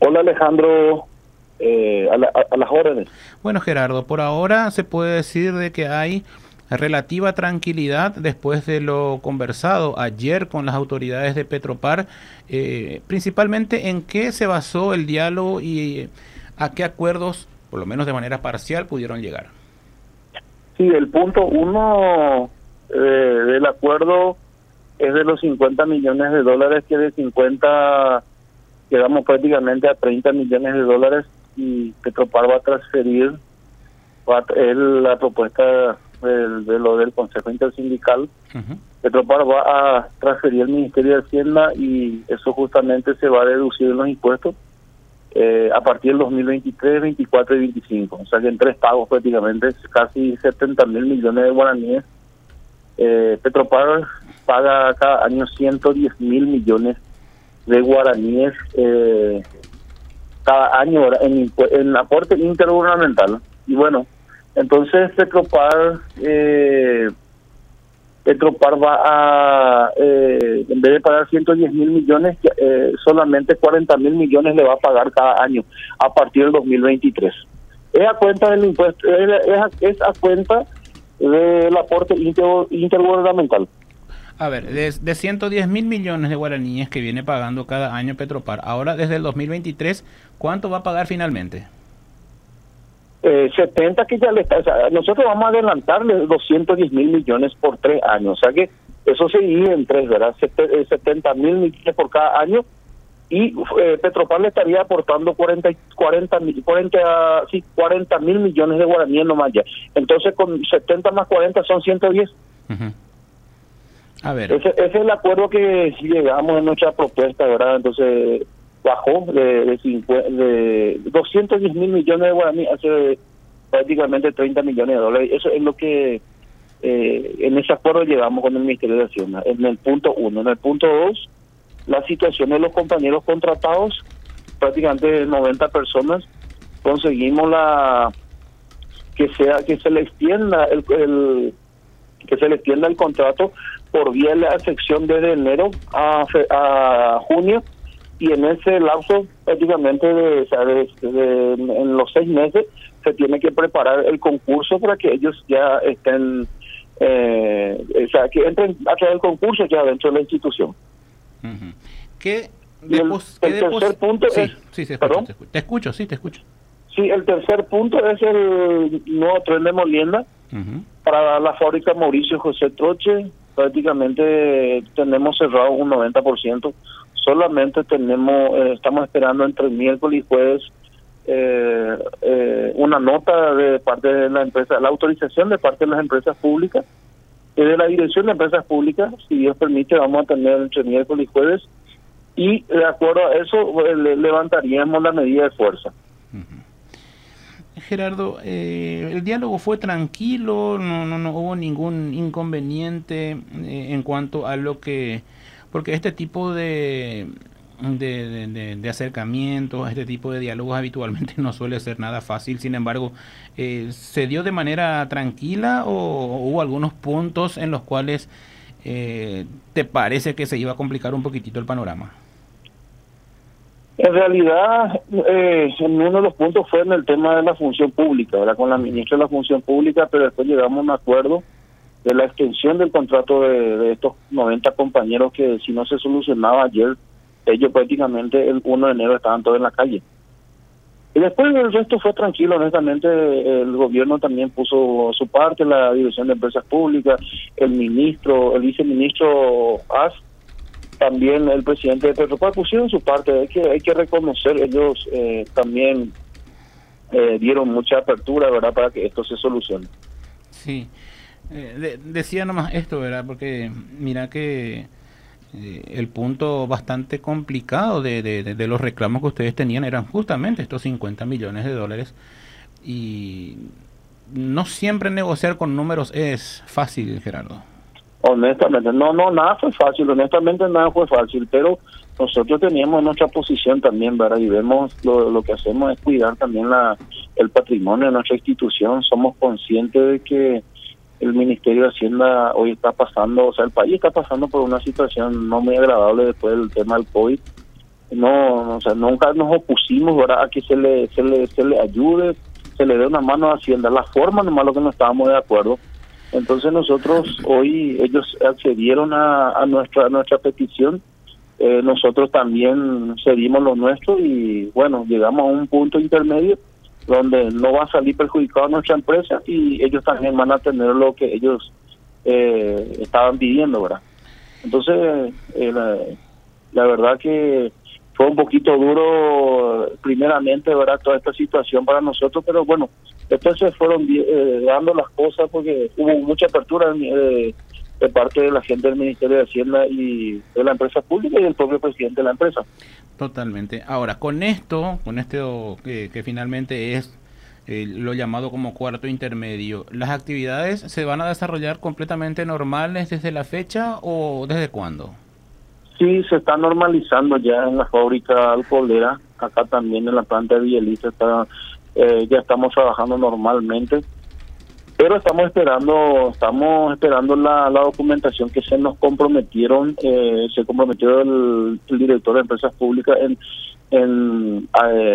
Hola Alejandro, a las órdenes. Bueno, Gerardo, por ahora se puede decir de que hay relativa tranquilidad después de lo conversado ayer con las autoridades de Petropar, principalmente en qué se basó el diálogo y a qué acuerdos, por lo menos de manera parcial, pudieron llegar. Sí, el punto uno del acuerdo es de los 50 millones de dólares, que de 50 quedamos prácticamente a 30 millones de dólares y Petropar va a transferir la propuesta de lo del Consejo Intersindical. Petropar va a transferir al Ministerio de Hacienda y eso justamente se va a deducir en los impuestos a partir del 2023, 24 y 25. O sea que en 3 pagos prácticamente, casi 70 mil millones de guaraníes. Petropar paga cada año 110 mil millones de guaraníes cada año en aporte intergubernamental. Y bueno, entonces Petropar va a, en vez de pagar 110 mil millones, solamente 40 mil millones le va a pagar cada año a partir del 2023. Es a cuenta del impuesto, es a cuenta del aporte intergubernamental. A ver, de 110 mil millones de guaraníes que viene pagando cada año Petropar, ahora desde el 2023, ¿cuánto va a pagar finalmente? 70 que ya le está, o sea, nosotros vamos a adelantarle 210 mil millones por 3 años, o sea que eso se divide en 3, ¿verdad? 70 mil millones por cada año y Petropar le estaría aportando 40 mil millones de guaraníes nomás ya. Entonces con 70 más 40 son 110. A ver. Ese es el acuerdo que llegamos en nuestra propuesta, ¿verdad? Entonces bajó de 210 mil millones de guaraníes hace prácticamente 30 millones de dólares. Eso es lo que en ese acuerdo llegamos con el Ministerio de Hacienda, en el punto 1. En el punto 2, la situación de los compañeros contratados, prácticamente 90 personas, conseguimos que se le extienda el contrato por vía de la sección desde enero a junio, y en ese lapso prácticamente en los 6 meses se tiene que preparar el concurso para que ellos ya estén, o sea, que entren a través del concurso ya dentro de la institución. ¿Qué el tercer punto sí, es... Sí, ¿Perdón? te escucho. Sí, el tercer punto es el nuevo tren de molienda para la fábrica Mauricio José Troche. Prácticamente tenemos cerrado un 90%. Solamente estamos esperando entre miércoles y jueves una nota de parte de la empresa, la autorización de parte de las empresas públicas, de la Dirección de Empresas Públicas. Si Dios permite, vamos a tener entre miércoles y jueves, y de acuerdo a eso levantaríamos la medida de fuerza. Gerardo, el diálogo fue tranquilo, no hubo ningún inconveniente en cuanto a lo que... Porque este tipo de acercamientos, este tipo de diálogos habitualmente no suele ser nada fácil. Sin embargo, ¿se dio de manera tranquila o hubo algunos puntos en los cuales te parece que se iba a complicar un poquitito el panorama? En realidad, uno de los puntos fue en el tema de la función pública, ¿verdad? Con la ministra de la Función Pública, pero después llegamos a un acuerdo de la extensión del contrato de estos 90 compañeros que si no se solucionaba ayer, ellos prácticamente el 1 de enero estaban todos en la calle. Y después el resto fue tranquilo, honestamente. El gobierno también puso su parte, la Dirección de Empresas Públicas, el viceministro As, también el presidente de Petropar pusieron su parte. Hay que reconocer, ellos también dieron mucha apertura, ¿verdad?, para que esto se solucione. Sí, decía nomás esto, ¿verdad?, porque mira que el punto bastante complicado de los reclamos que ustedes tenían eran justamente estos 50 millones de dólares, y no siempre negociar con números es fácil, Gerardo. Honestamente, nada fue fácil, nada fue fácil, pero nosotros teníamos nuestra posición también, ¿verdad? Y vemos lo que hacemos es cuidar también el patrimonio de nuestra institución. Somos conscientes de que el Ministerio de Hacienda hoy está pasando, o sea, el país está pasando por una situación no muy agradable después del tema del COVID. o sea, nunca nos opusimos, ¿verdad?, a que se le ayude, se le dé una mano a Hacienda. La forma nomás lo que no estábamos de acuerdo. Entonces nosotros hoy, ellos accedieron a nuestra petición, nosotros también cedimos lo nuestro y bueno, llegamos a un punto intermedio donde no va a salir perjudicada nuestra empresa y ellos también van a tener lo que ellos estaban pidiendo, ¿verdad? Entonces, la verdad que fue un poquito duro primeramente, ¿verdad?, toda esta situación para nosotros, pero bueno, después se fueron dando las cosas porque hubo mucha apertura de parte de la gente del Ministerio de Hacienda y de la empresa pública y del propio presidente de la empresa. Totalmente. Ahora, con esto que finalmente es lo llamado como cuarto intermedio, ¿las actividades se van a desarrollar completamente normales desde la fecha o desde cuándo? Sí, se está normalizando ya en la fábrica alcoholera, acá también en la planta de Villeliza ya estamos trabajando normalmente, pero estamos esperando la documentación que se nos comprometieron, se comprometió el director de empresas públicas en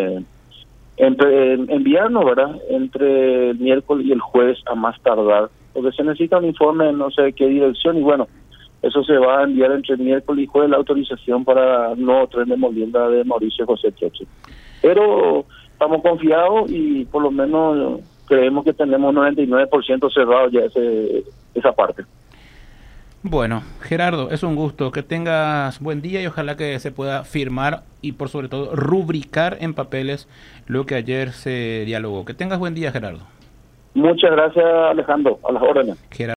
enviarnos, ¿verdad?, entre el miércoles y el jueves a más tardar, porque se necesita un informe no sé de qué dirección y bueno, eso se va a enviar entre el miércoles y jueves la autorización para el nuevo tren de molienda de Mauricio José Choche. Pero estamos confiados y por lo menos creemos que tenemos 99% cerrado ya esa parte. Bueno, Gerardo, es un gusto. Que tengas buen día y ojalá que se pueda firmar y por sobre todo rubricar en papeles lo que ayer se dialogó. Que tengas buen día, Gerardo. Muchas gracias, Alejandro. A las órdenes. Gerardo.